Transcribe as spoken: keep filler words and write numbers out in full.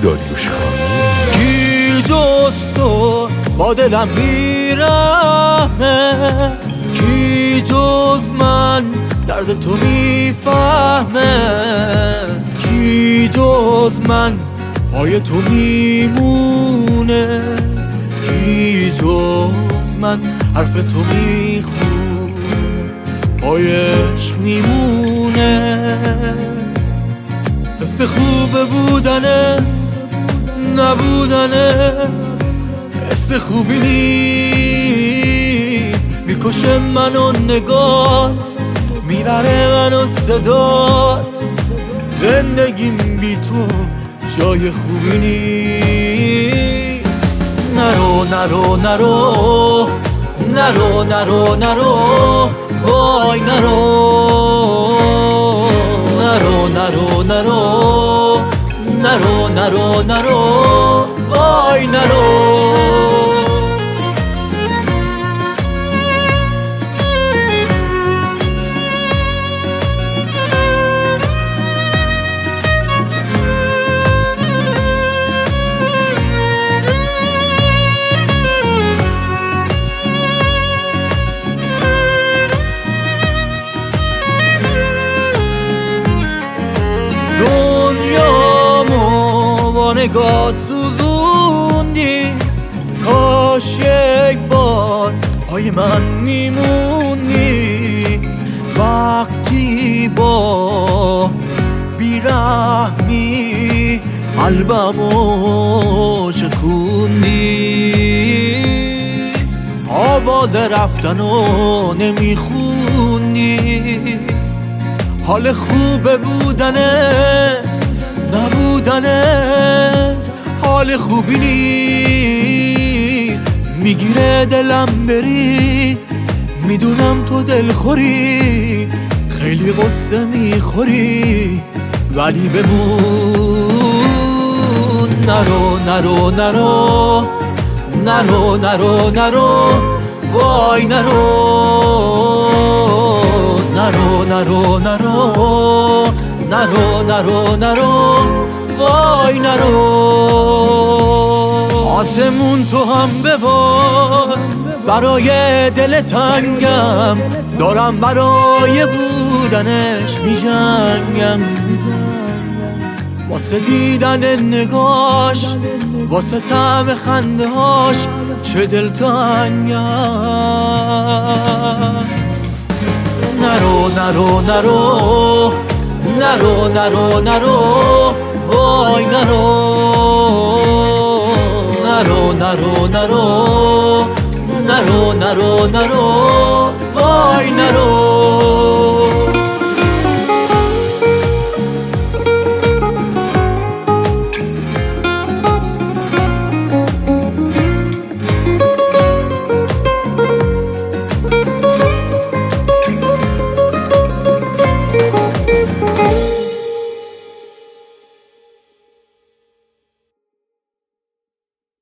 داریوش خان. کی جز تو با دلم بیرحمه، کی جز من درد تو میفهمه، کی جز من پای تو میمونه، کی جز من حرف تو میخونه، پای عشق میمونه. حس خوب بودنت نبودنه، حس خوبی نیست، میکشه منو نگات، میبره منو صدات، زندگیم بی تو جای خوبی نیست. نرو نرو نرو نرو نرو نرو وای نرو نرو نرو نرو نرو نرو نرو وای نرو. نگاه سوزوندی، کاش یک بار پای من میموندی، وقتی با بیرحمی قلبمو شکوندی، آواز رفتنو نمیخوندی، حال خوب بودنت نبودنت حال خوبی نی، میگیره دلم بری، میدونم تو دلخوری، خیلی غصه میخوری ولی بمون. نرو نرو نرو نرو نرو نرو وای نرو نرو نرو نرو نرو نرو نرو وای نرو. آسمون تو هم ببار، برای دل تنگم دارم برای بودنش میجنگم، واسه دیدن نگاش، واسه طعم خنده هاش چه دلتنگم. نرو نرو نرو نرو نرو نرو وای نرو نرو نرو نرو نرو نرو نرو وای نرو.